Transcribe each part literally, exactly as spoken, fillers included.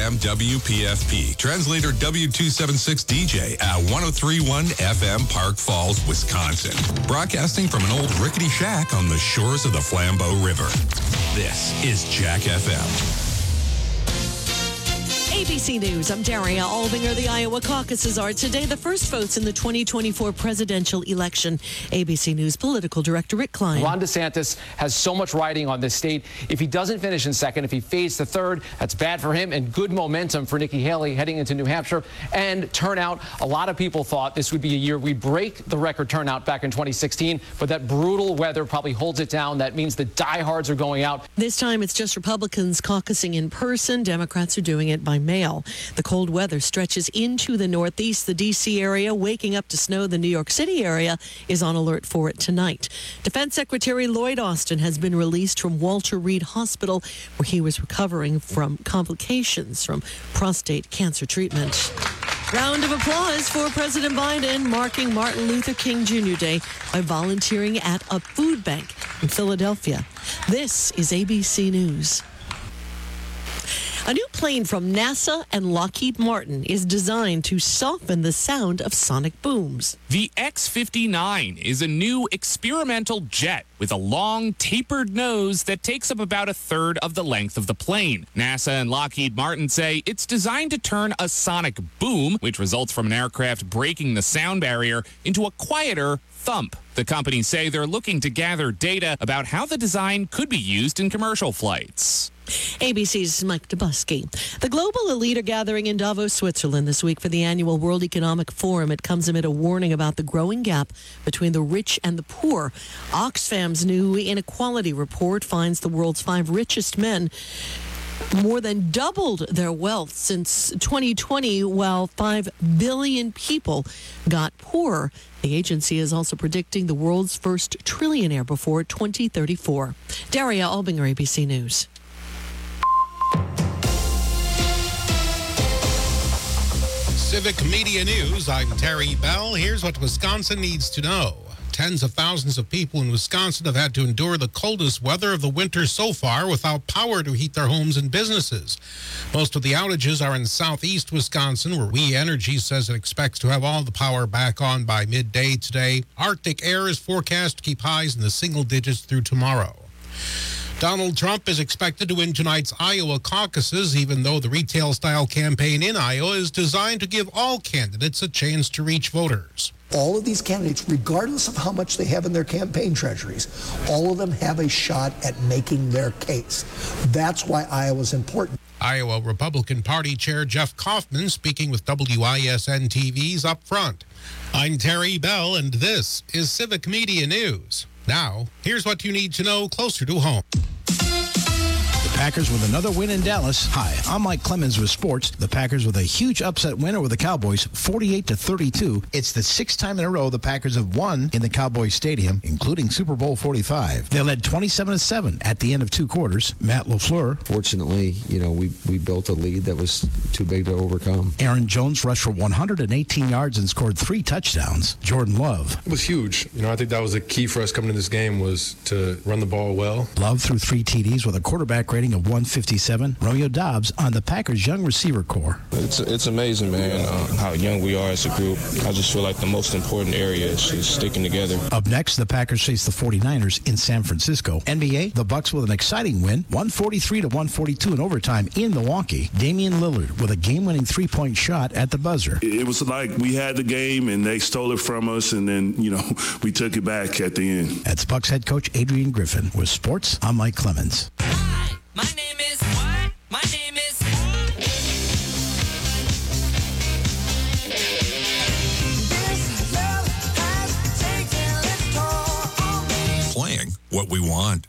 M W P F P. Translator W two seventy-six D J at one oh three point one F M Park Falls, Wisconsin. Broadcasting from an old rickety shack on the shores of the Flambeau River. This is Jack F M. A B C News, I'm Daria Albinger. The Iowa caucuses are today the first votes in the twenty twenty-four presidential election. A B C News political director Rick Klein. Ron DeSantis has so much riding on this state. If he doesn't finish in second, if he fades to third, that's bad for him and good momentum for Nikki Haley heading into New Hampshire. And turnout, a lot of people thought this would be a year we break the record turnout back in twenty sixteen, but that brutal weather probably holds it down. That means the diehards are going out. This time it's just Republicans caucusing in person. Democrats are doing it by mail. The cold weather stretches into the Northeast. The D C area waking up to snow. The New York City area is on alert for it tonight. Defense Secretary Lloyd Austin has been released from Walter Reed Hospital, where he was recovering from complications from prostate cancer treatment. Round of applause for President Biden, marking Martin Luther King Junior Day by volunteering at a food bank in Philadelphia. This is A B C News. A new plane from NASA and Lockheed Martin is designed to soften the sound of sonic booms. The X fifty-nine is a new experimental jet with a long, tapered nose that takes up about a third of the length of the plane. NASA and Lockheed Martin say it's designed to turn a sonic boom, which results from an aircraft breaking the sound barrier, into a quieter thump. The companies say they're looking to gather data about how the design could be used in commercial flights. A B C's Mike Dubusky. The global elite are gathering in Davos, Switzerland this week for the annual World Economic Forum. It comes amid a warning about the growing gap between the rich and the poor. Oxfam's new inequality report finds the world's five richest men more than doubled their wealth since twenty twenty, while five billion people got poorer. The agency is also predicting the world's first trillionaire before twenty thirty-four. Daria Albinger, A B C News. Civic Media News, I'm Terry Bell. Here's what Wisconsin needs to know. Tens of thousands of people in Wisconsin have had to endure the coldest weather of the winter so far without power to heat their homes and businesses. Most of the outages are in southeast Wisconsin, where We Energy says it expects to have all the power back on by midday today. Arctic air is forecast to keep highs in the single digits through tomorrow. Donald Trump is expected to win tonight's Iowa caucuses, even though the retail-style campaign in Iowa is designed to give all candidates a chance to reach voters. All of these candidates, regardless of how much they have in their campaign treasuries, all of them have a shot at making their case. That's why Iowa's important. Iowa Republican Party Chair Jeff Kaufman speaking with W I S N T V's Up Front. I'm Terry Bell, and this is Civic Media News. Now, here's what you need to know closer to home. The Packers with another win in Dallas. Hi, I'm Mike Clemens with sports. The Packers with a huge upset win over the Cowboys, forty-eight to thirty-two. It's the sixth time in a row the Packers have won in the Cowboys Stadium, including Super Bowl forty-five. They led twenty-seven to seven at the end of two quarters. Matt LaFleur. Fortunately, you know, we, we built a lead that was too big to overcome. Aaron Jones rushed for one hundred eighteen yards and scored three touchdowns. Jordan Love. It was huge. You know, I think that was the key for us coming to this game was to run the ball well. Love threw three T Ds with a quarterback rating of one fifty-seven. Romeo Dobbs on the Packers' young receiver core. It's it's amazing, man, uh, how young we are as a group. I just feel like the most important area is just sticking together. Up next, the Packers face the forty-niners in San Francisco. N B A, the Bucks with an exciting win, one forty-three to one forty-two in overtime in Milwaukee. Damian Lillard with a game-winning three-point shot at the buzzer. It was like we had the game and they stole it from us, and then, you know, we took it back at the end. That's Bucks head coach Adrian Griffin. With sports, I'm Mike Clemens. Hi, my name is what? My name is Playing what we want.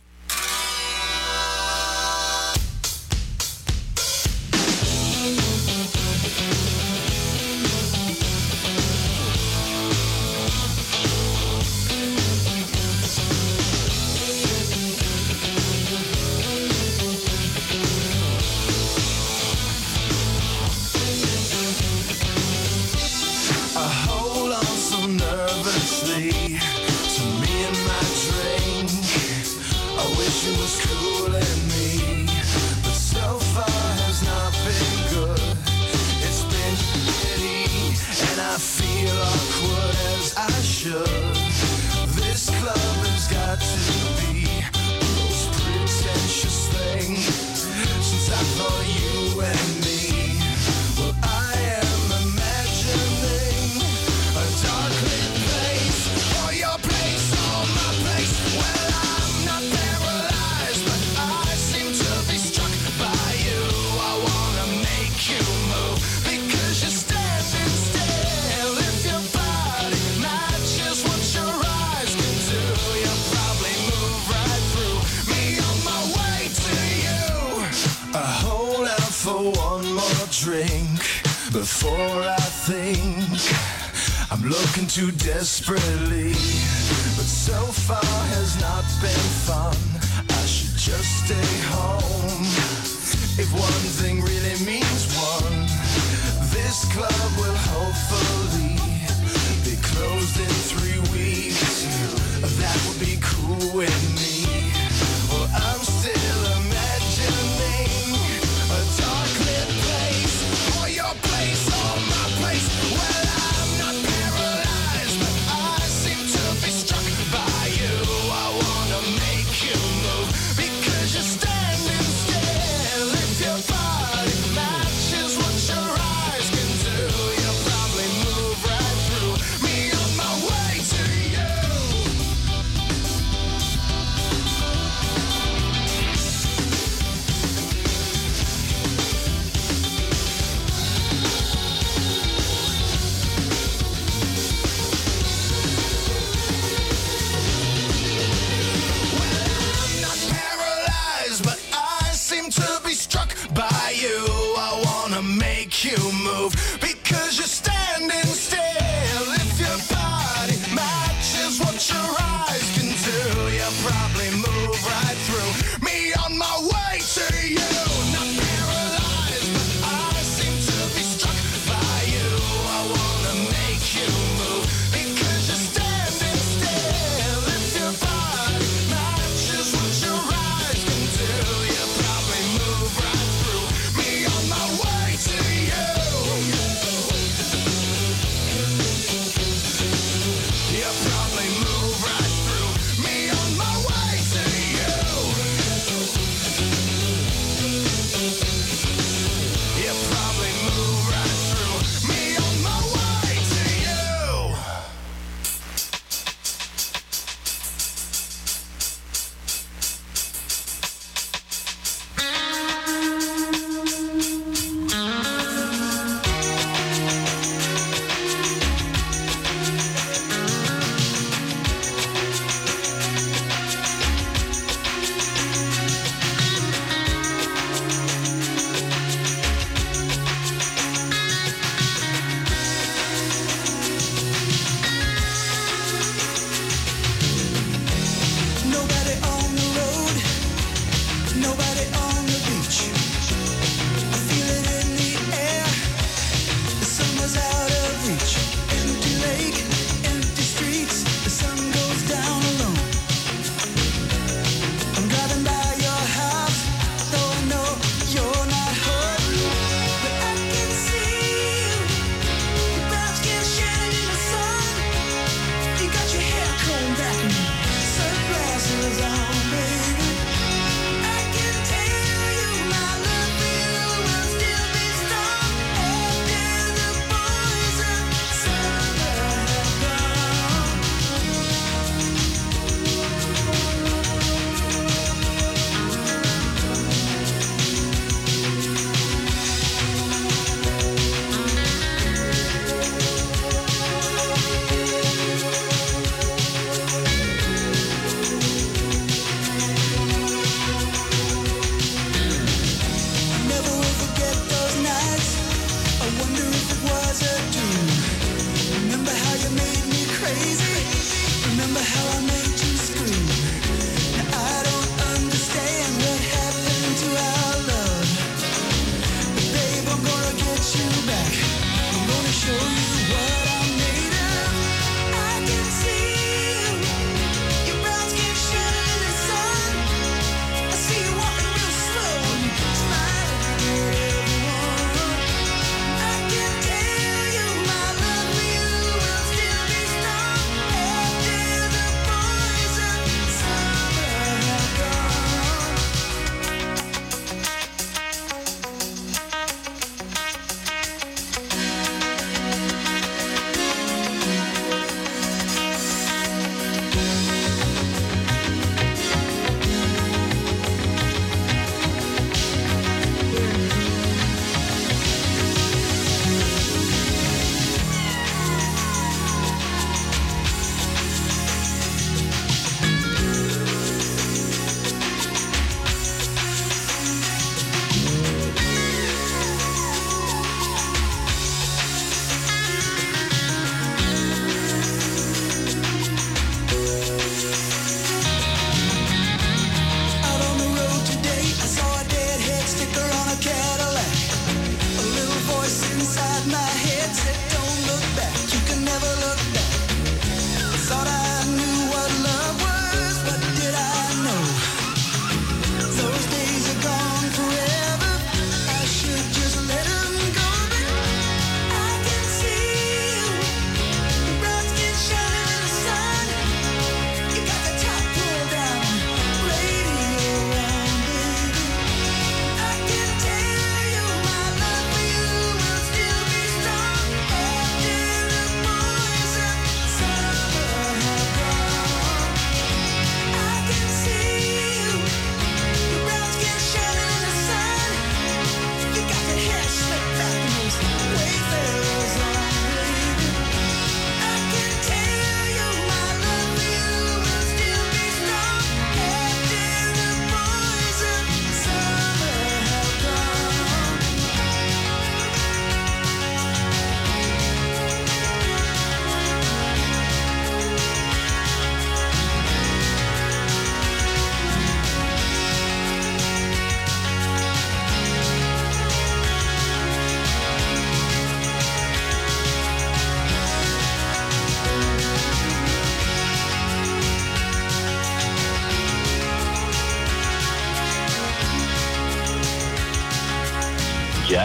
should. This club has got to be the most pretentious thing since I thought you and me. Well, I am imagining a dark lit place, or your place, or my place. Well, I'm not paralyzed, but I seem to be struck by you. I wanna make you move because you're standing still. If your body matches what your eyes can do, you'll probably move right through me on my way to you. I hold out for one more drink before I think I'm looking too desperately, but so far has not been fun. I should just stay home. If one thing really means one, this club will hopefully be closed in three weeks. That would be cool with me. Well, I'm still imagining a dark lit place, or your place, or my place. Well, I'm not paralyzed, but I seem to be struck by you. I wanna make you move because you're standing still. If your body matches what your eyes can do, you'll probably move right through me on my way to you. I'm not paralyzed, but I seem to be struck by you. I wanna make you move because you're standing still. If your body matches what your eyes can do, you'll probably move right through me on my way to you. Not paralyzed, but I seem to be struck by you. I wanna make you move because you're standing still. If your body matches what your eyes can do, you'll probably move right through me on my way to you.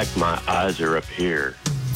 fact, my eyes are up here.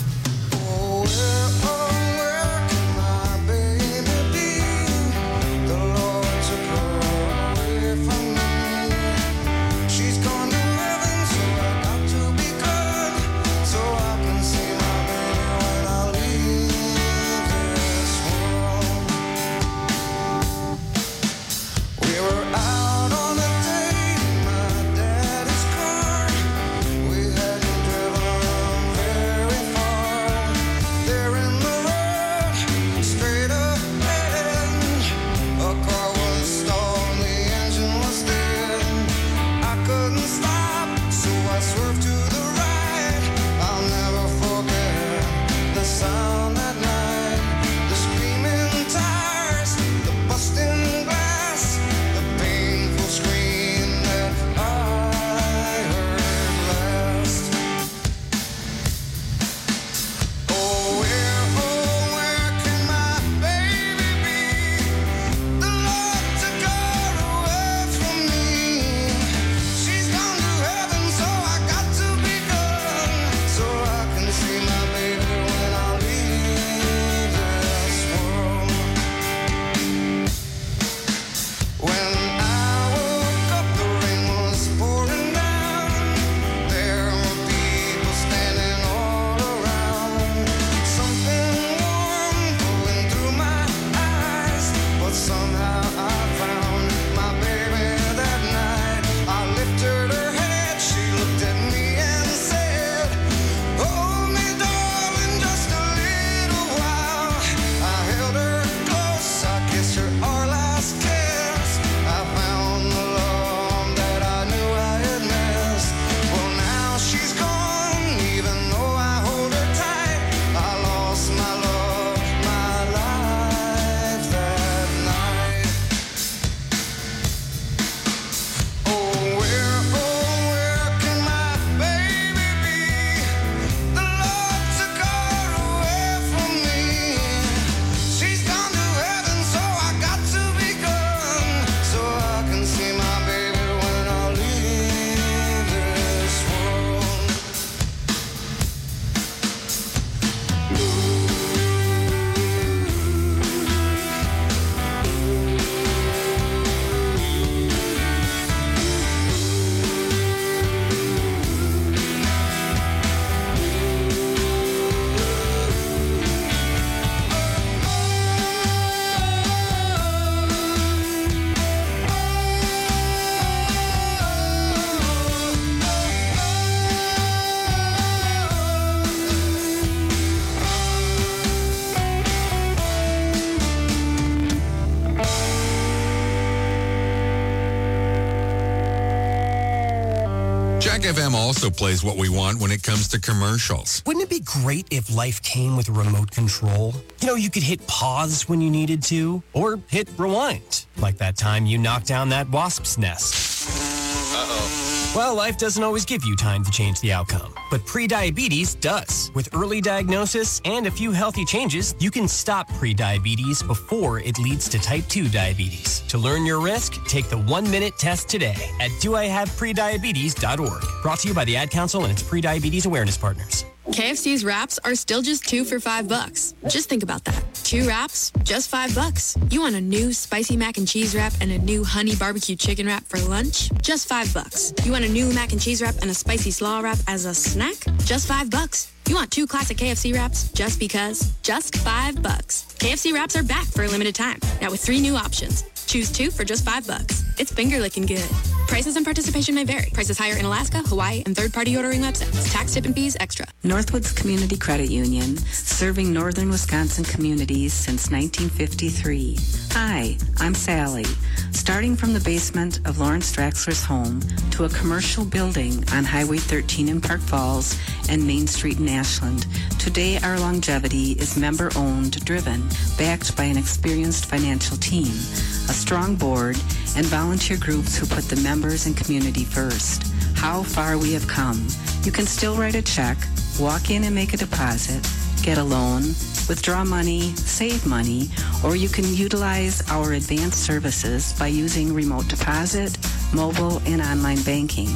Jack F M also plays what we want when it comes to commercials. Wouldn't it be great if life came with a remote control? You know, you could hit pause when you needed to, or hit rewind, like that time you knocked down that wasp's nest. Uh-oh. Well, life doesn't always give you time to change the outcome, but prediabetes does. With early diagnosis and a few healthy changes, you can stop prediabetes before it leads to type two diabetes. To learn your risk, take the one-minute test today at do I have prediabetes dot org. Brought to you by the Ad Council and its prediabetes awareness partners. K F C's wraps are still just two for five bucks. Just think about that. Two wraps, just five bucks. You want a new spicy mac and cheese wrap and a new honey barbecue chicken wrap for lunch? Just five bucks. You want a new mac and cheese wrap and a spicy slaw wrap as a snack? Just five bucks. You want two classic K F C wraps just because? Just five bucks. K F C wraps are back for a limited time. Now with three new options. Choose two for just five bucks. It's finger licking good. Prices and participation may vary. Prices higher in Alaska, Hawaii, and third-party ordering websites. Tax, tip, and fees extra. Northwoods Community Credit Union, serving northern Wisconsin communities since nineteen fifty-three. Hi, I'm Sally. Starting from the basement of Lawrence Draxler's home to a commercial building on Highway thirteen in Park Falls and Main Street in Ashland, today our longevity is member-owned, driven, backed by an experienced financial team, a strong board, and volunteer groups who put the members and community first. How far we have come. You can still write a check, walk in and make a deposit, get a loan, withdraw money, save money, or you can utilize our advanced services by using remote deposit, mobile, and online banking.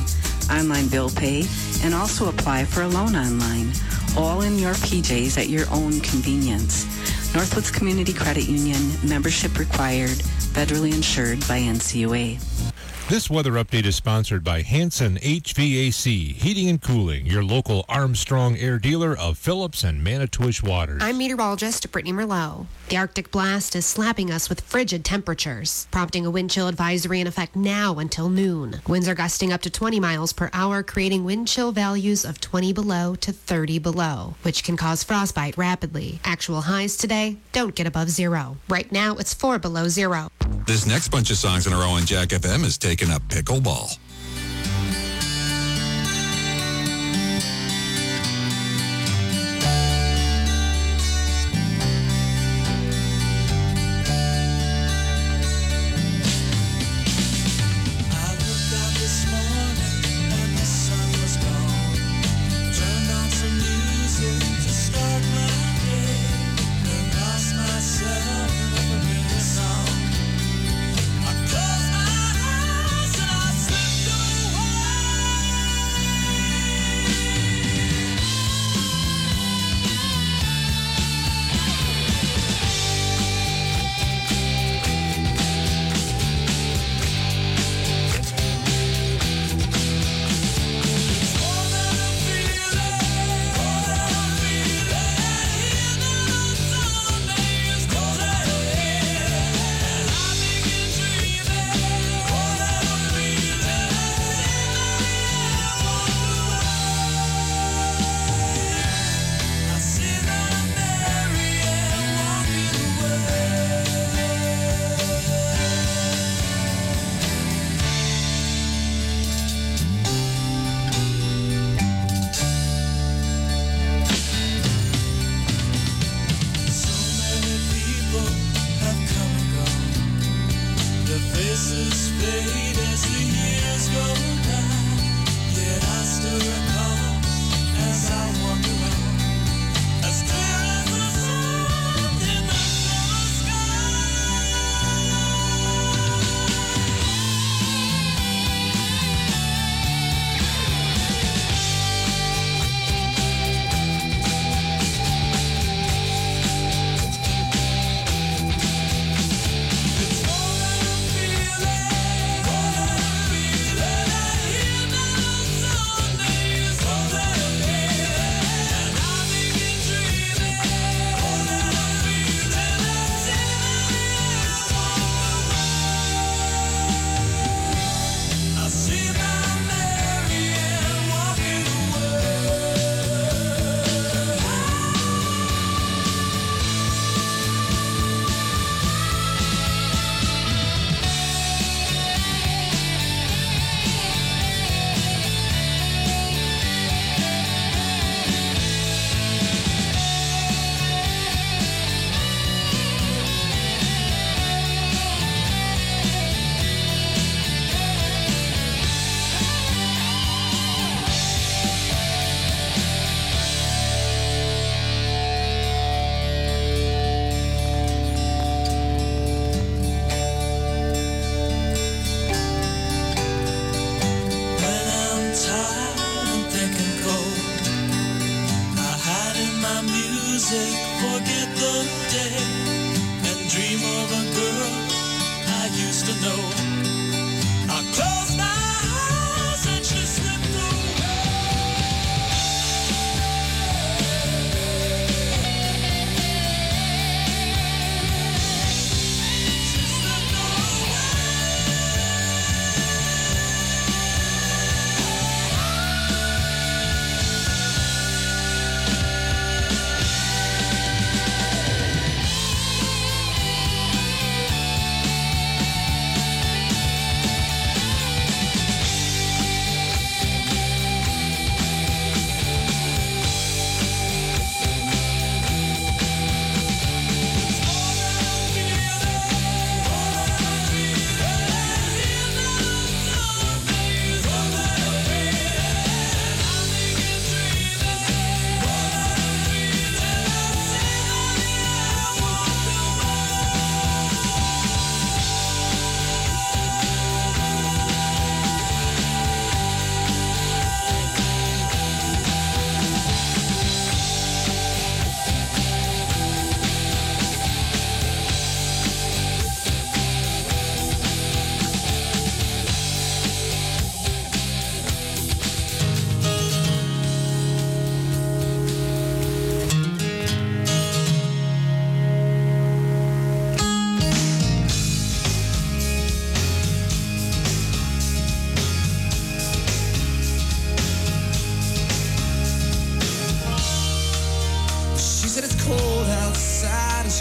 online bill pay, and also apply for a loan online, all in your P Js at your own convenience. Northwoods Community Credit Union, membership required, federally insured by N C U A. This weather update is sponsored by Hanson H V A C, Heating and Cooling, your local Armstrong Air dealer of Phillips and Manitowish Waters. I'm meteorologist Brittany Merlot. The Arctic blast is slapping us with frigid temperatures, prompting a wind chill advisory in effect now until noon. Winds are gusting up to twenty miles per hour, creating wind chill values of twenty below to thirty below, which can cause frostbite rapidly. Actual highs today don't get above zero. Right now, it's four below zero. This next bunch of songs in a row on Jack F M is taking up pickleball.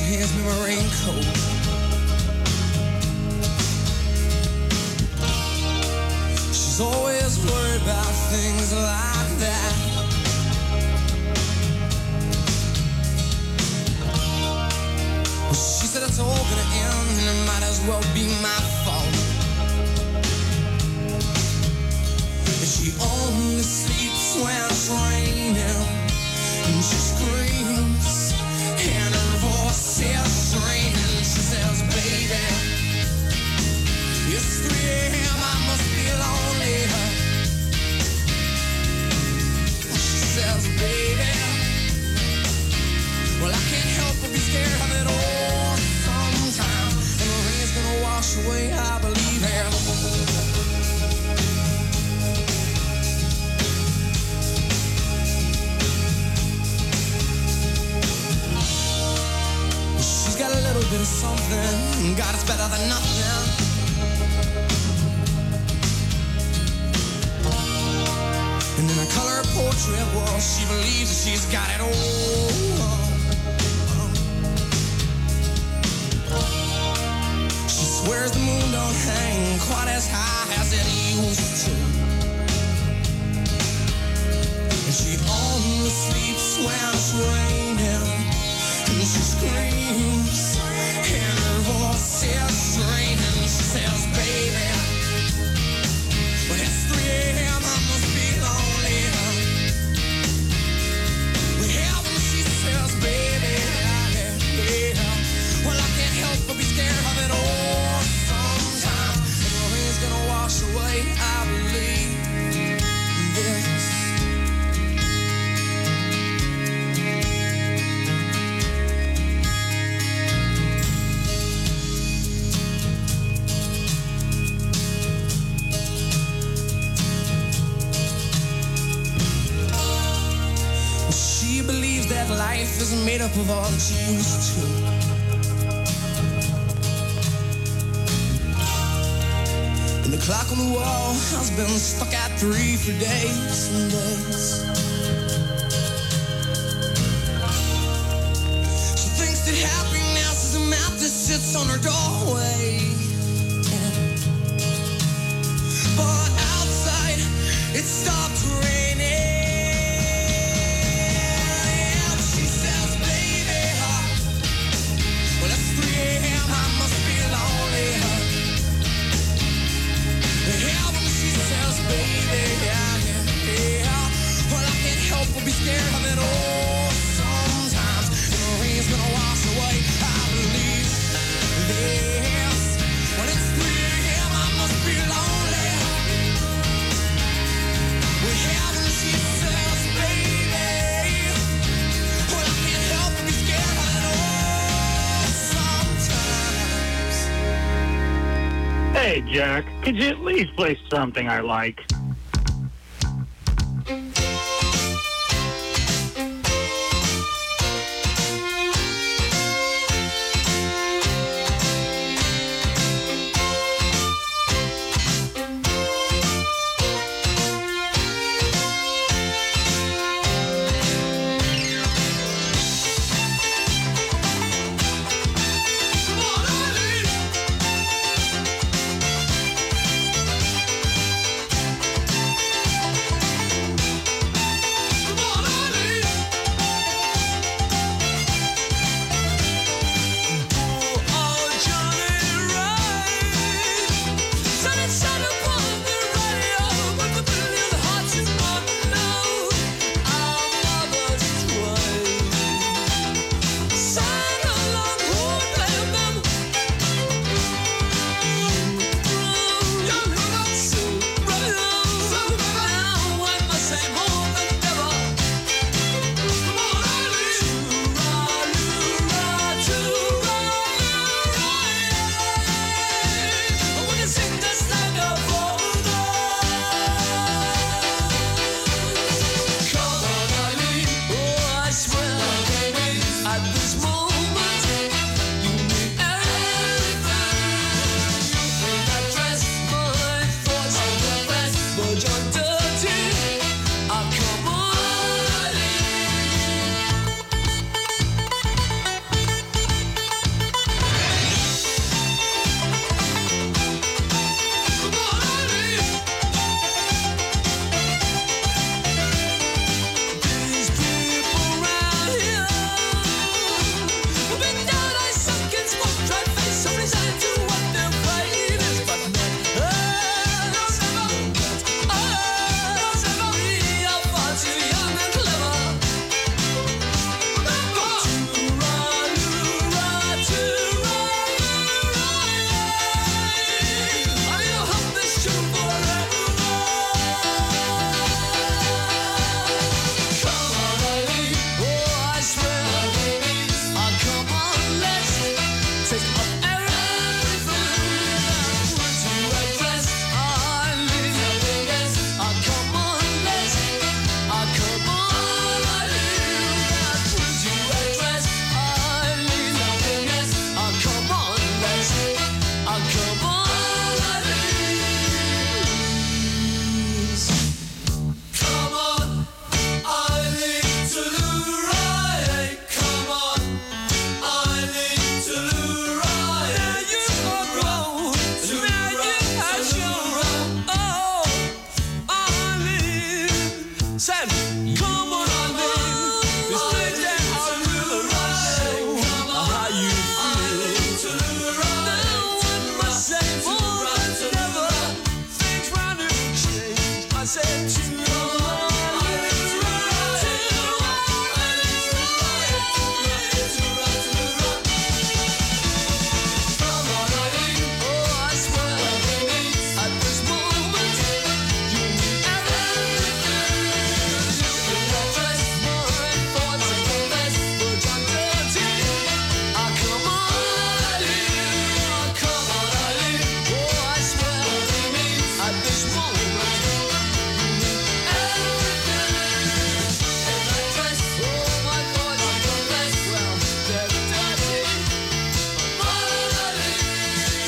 hands me my raincoat. She's always worried about things like that. Well, she said it's all gonna end and it might as well be my fault. And she only sleeps when it's raining, and she screams and her voice is straining. She says, baby, it's three a.m. I must be lonely. She says, baby, well, I can't help but be scared of it all sometimes. And the rain's gonna wash away, I believe her. She's got a little bit of something, God, it's better than nothing. And in a color portrait, well, she believes that she's got it all. She swears the moon don't hang quite as high as it used to. And she only sleeps when it's raining, and she screams and her voice is straining. She says, baby, when it's three a.m. I must be lonely. When heaven, she says, baby, yeah, yeah. Well, I can't help but be scared of it all sometimes. And the rain's gonna wash away, I believe this. She believes that life is made up of all that she used to. And the clock on the wall has been stuck at three for days and days. She thinks that happiness is a map that sits on her doorway. But outside, it stopped raining. Be scared of it all sometimes. The rain's gonna wash away, I believe this. When it's three a.m. I must be lonely. We haven't, she says, baby. Well, I can't help but be scared of it all sometimes. Hey, Jack, could you at least play something I like?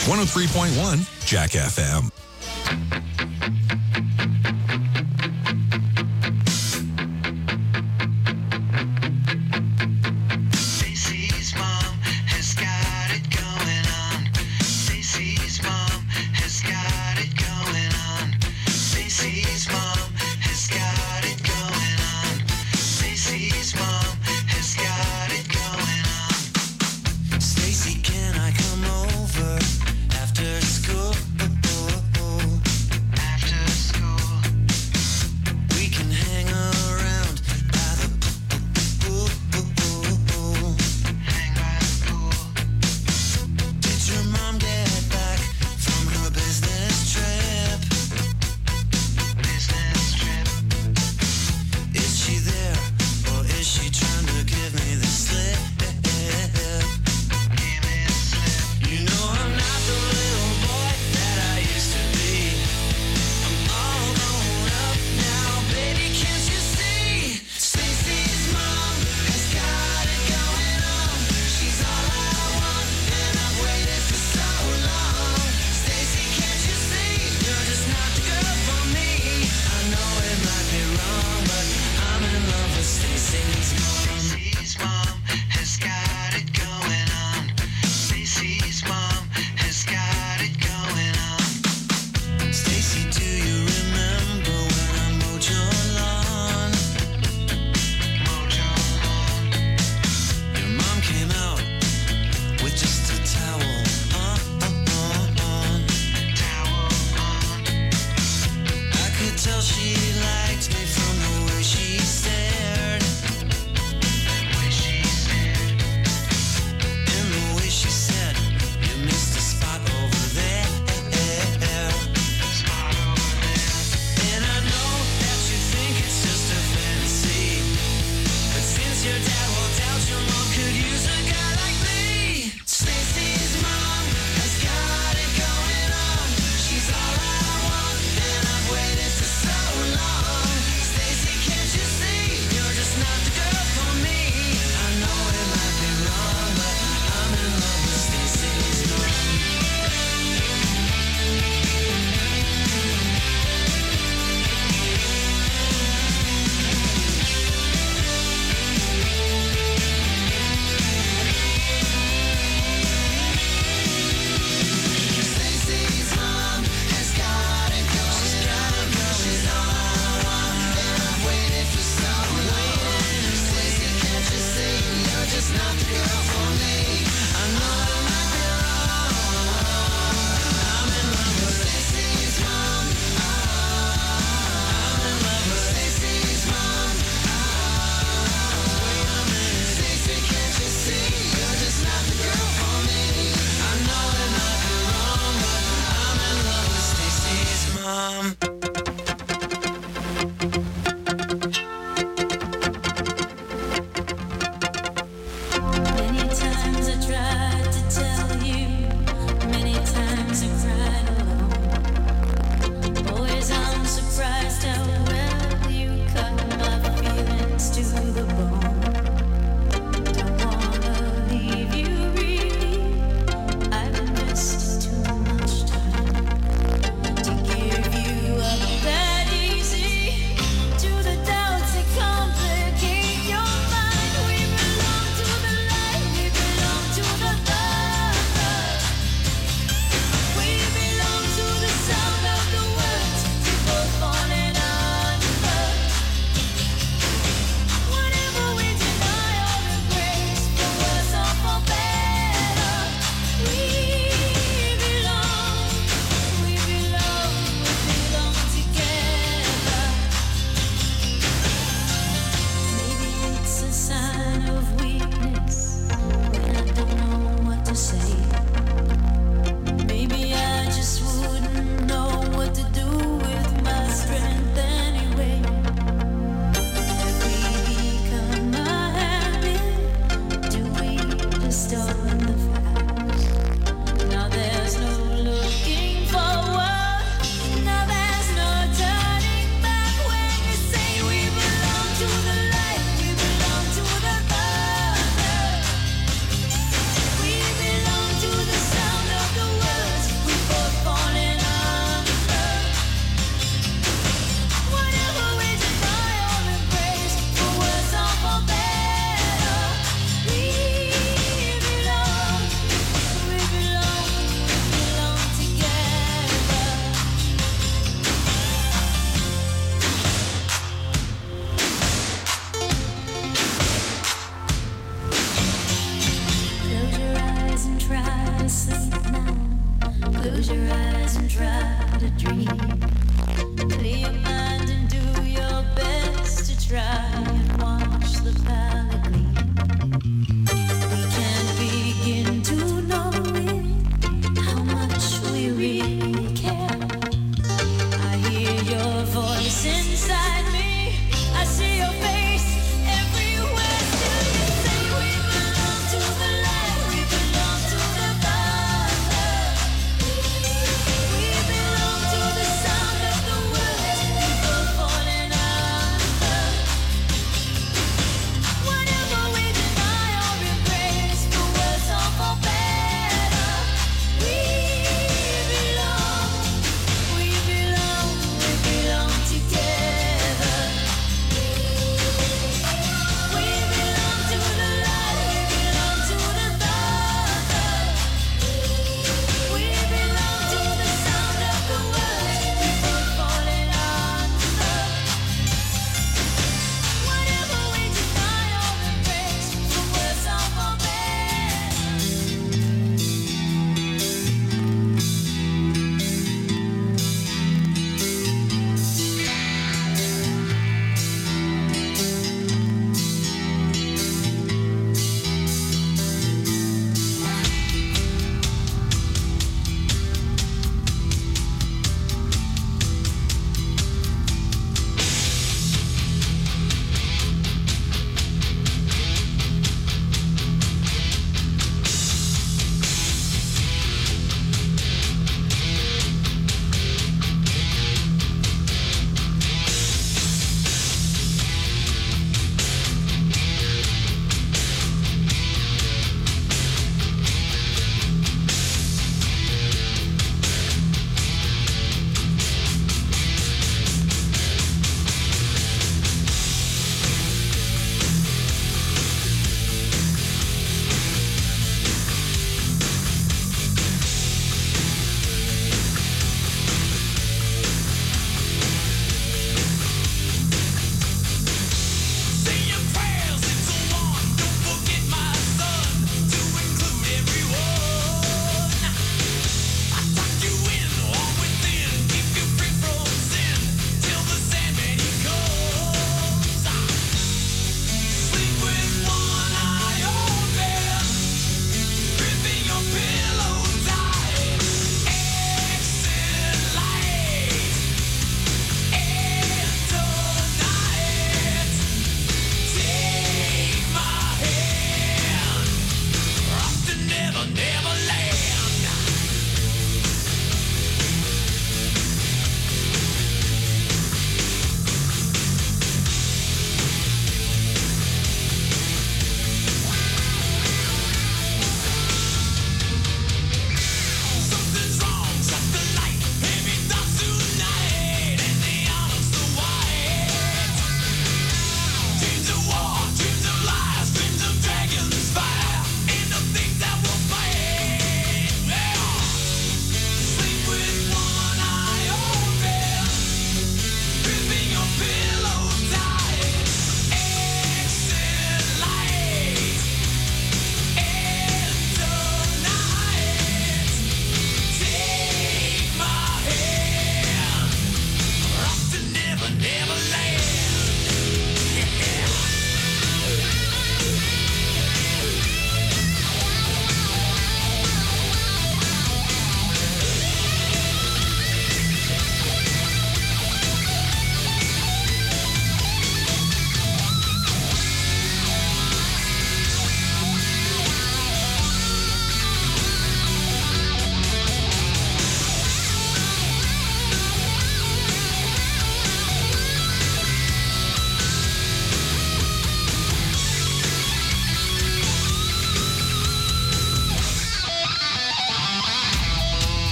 one oh three point one Jack F M. Stacey's mom has got it going on. Stacey's mom has got it going on. Stacey's mom has got it going on. Stacey's mom has got it going on. Stacey, can I come over after school? Close your eyes and try to dream. Clear your mind and do your best to try and watch the palette gleam. We can't begin to know it, how much we really care. I hear your voice inside me. I see your face everywhere. Still you say we belong to the light, we belong to the Father. We belong to the sun.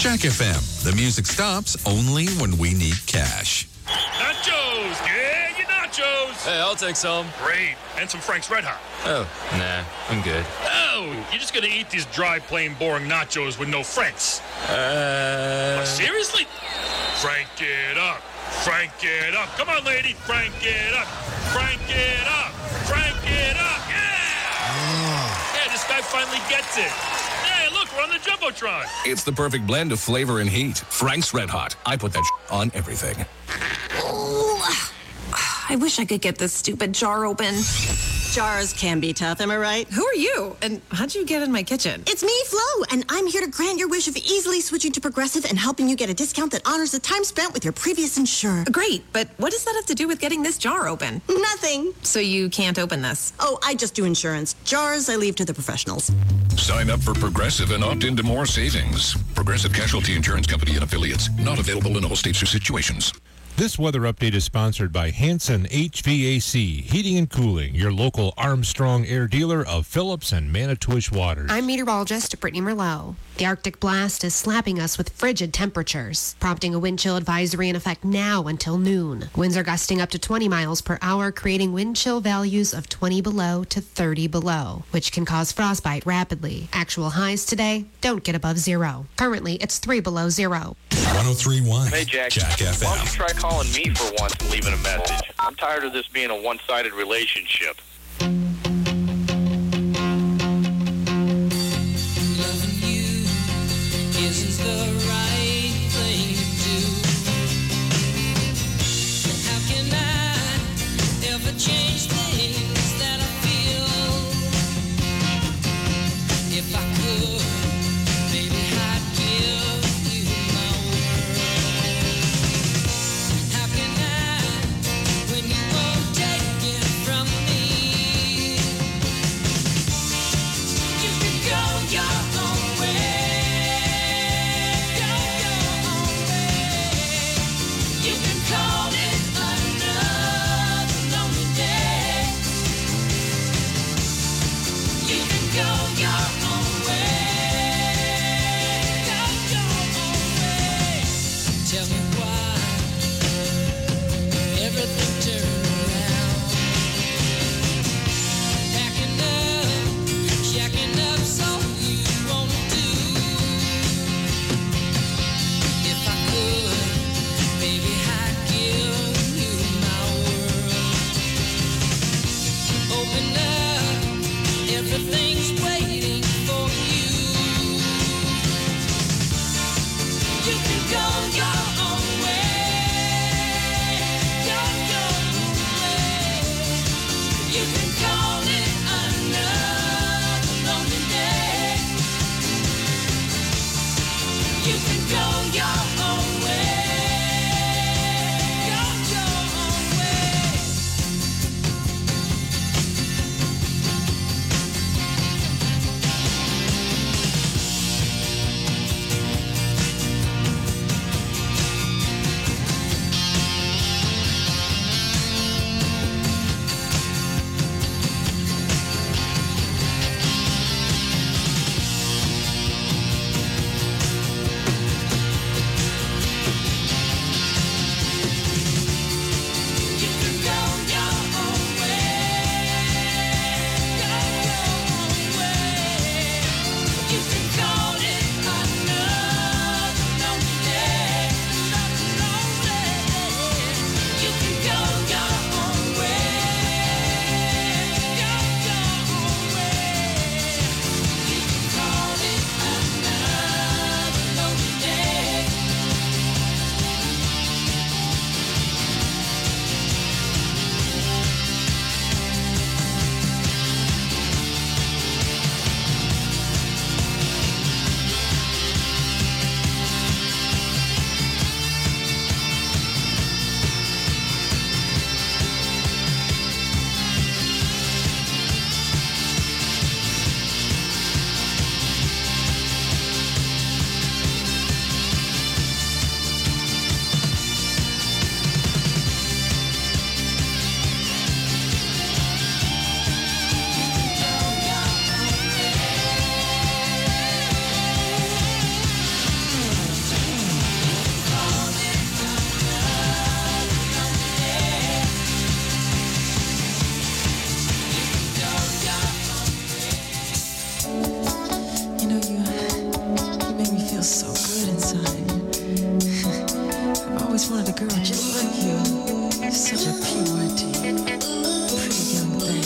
Jack F M. The music stops only when we need cash. Nachos! Yeah, your nachos! Hey, I'll take some. Great. And some Frank's Red Hot. Oh, nah, I'm good. Oh, you're just gonna eat these dry, plain, boring nachos with no Franks. Uh... Oh, seriously? Frank it up. Frank it up. Come on, lady. Frank it up. Frank it up. Frank it up. Yeah! Yeah, this guy finally gets it. Hey, look, we're on the Jumbotron. It's the perfect blend of flavor and heat. Frank's Red Hot. I put that on everything. Oh, I wish I could get this stupid jar open. Jars can be tough, am I right? Who are you? And how'd you get in my kitchen? It's me, Flo, and I'm here to grant your wish of easily switching to Progressive and helping you get a discount that honors the time spent with your previous insurer. Great, but what does that have to do with getting this jar open? Nothing. So you can't open this? Oh, I just do insurance. Jars, I leave to the professionals. Sign up for Progressive and opt into more savings. Progressive Casualty Insurance Company and Affiliates. Not available in all states or situations. This weather update is sponsored by Hanson H V A C, Heating and Cooling, your local Armstrong air dealer of Phillips and Manitowish waters. I'm meteorologist Brittany Merlot. The Arctic blast is slapping us with frigid temperatures, prompting a wind chill advisory in effect now until noon. Winds are gusting up to twenty miles per hour, creating wind chill values of twenty below to thirty below, which can cause frostbite rapidly. Actual highs today don't get above zero. Currently, it's three below zero. one oh three point one Hey, Jack. Jack F M. Why don't you try calling me for once and leaving a message? I'm tired of this being a one-sided relationship. Isn't the right thing to do? How can I ever change things that I feel? If I could, maybe I'd give you my word. How can I, when you won't take it from me? You can go your own way. good inside. I've always wanted a girl just like you. You're such a P Y T. Pretty young thing.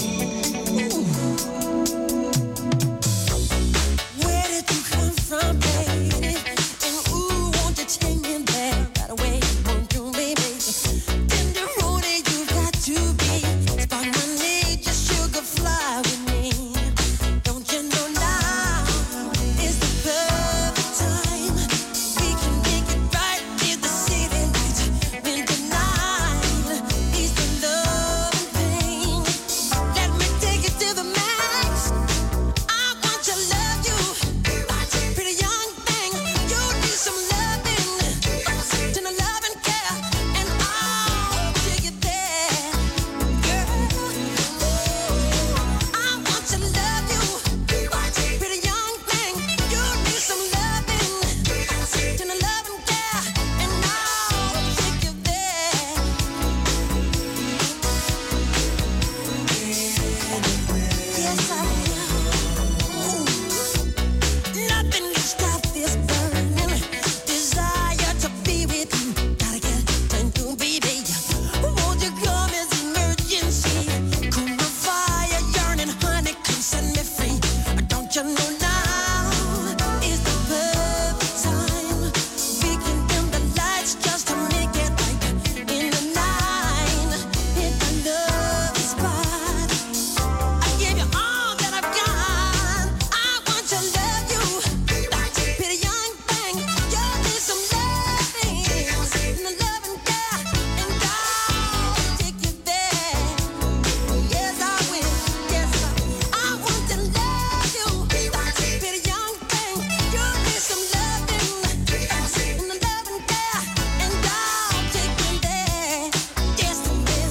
Where did you come from, baby? And ooh, won't you take me there right away? Won't you, baby? Tenderoni, you got to be. Spark my need, just sugar fly with me. Don't you know now is the perfect time? We can make it right in the city lights. When the night is the love and pain. Let me take it to the max. I want to love you. Pretty young thing, you need some loving. To the love and care, and I'll take it there. Girl, I want to love you. Pretty young thing, you need some loving. To the love and care, and I'll take you there. Yes, I will. Nothing can stop this burning desire to be with you. Gotta get to you, baby. Won't you come as emergency? Cool my fire, yearning, honey, come set me free. Don't you know now is the perfect time? We can dim the lights just to make it right in the night. Hit the love spot. I give you all that I've got. I want to love you. Pretty young thing, you need some loving. And the love and care, and I'll take you there. Yes, I will. Yes, I I want to love you. Pretty young thing, you need some loving. And the love and care, and I'll take you there. Yes, I will.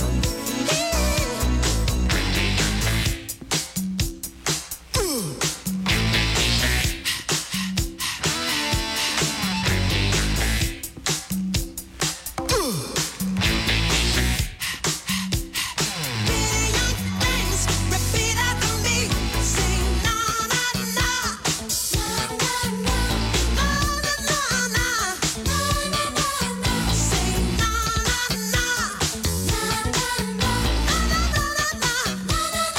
Repeat after me. Say na na na. Na na na. Na na na. Na na na. Say na na na. Na na na. Na na na.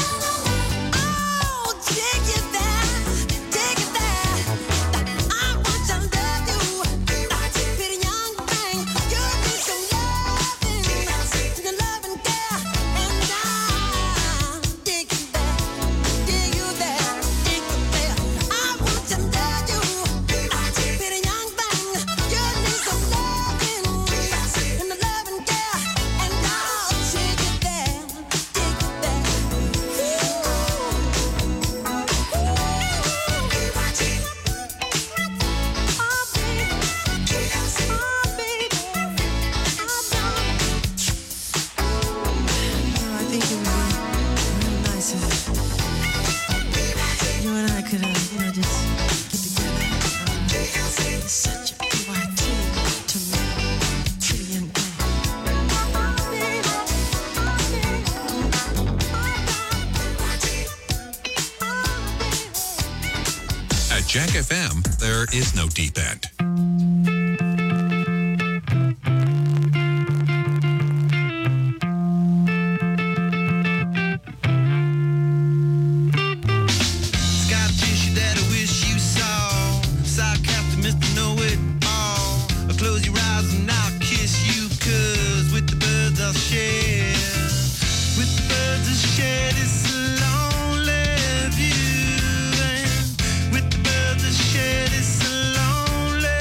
Oh, take it there, take it there. I want to love you. Pretty young thing, you need some loving. The love and care, and I'll take you there, take you there, take you there. I want to love you. Pretty young thing, you need some loving. And the love and care, and I'll take you there, take you there. I think it would be real nice if you and I could, uh, you know, just get together. Uh, it's such a P Y T to me. Pretty young thing. At Jack F M, there is no deep end. Scar tissue that I wish you saw. Sarcastic Mister Know-It-All. I'll close your eyes and I'll kiss you, 'cause with the birds I'll share. With the birds I'll share this lonely view. And with the birds I'll share this lonely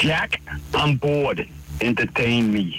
Jack, I'm bored. Entertain me.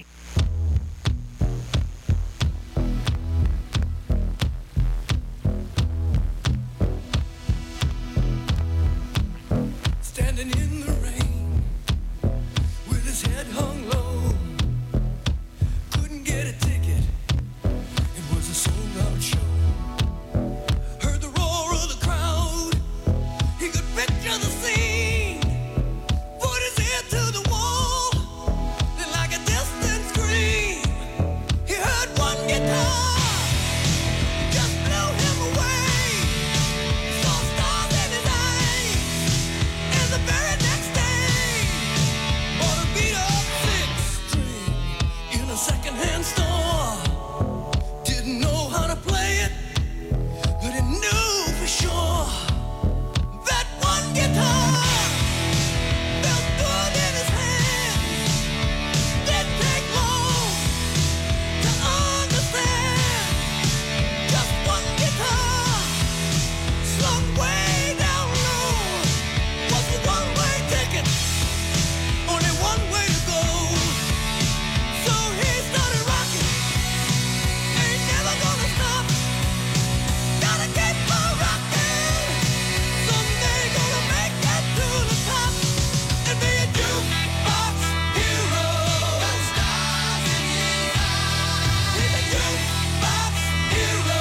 Standing in the rain with his head hung low, couldn't get a ticket. It was a sold-out show. Heard the roar of the crowd. He could picture the scene. Put his ear to the wall, then like a distant scream, he heard one guitar. Just blew him away. Saw stars in his eyes. And the very next day, bought a beat-up six string in a second-hand store. Didn't know how to play it, but he knew for sure that one guitar felt good in his hands. Didn't take long to understand. Just one guitar slung way down low was the one-way ticket, only one way to go. So he started rocking, ain't never gonna stop. Gotta keep on rocking, someday gonna make it to the top and be a jukebox hero. Got stars in his eyes. He's a jukebox hero.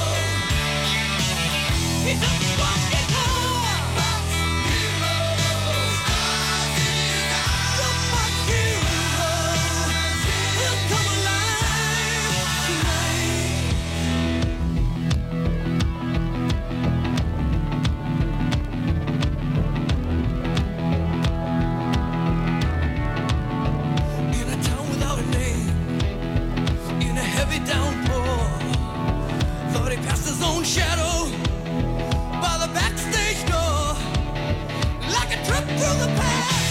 He's a one guitar box hero. Stars in his eyes. Jukebox hero. He'll come alive tonight. In a town without a name, in a heavy downpour, thought he passed his own shadow by the backstage door, like a trip through the past.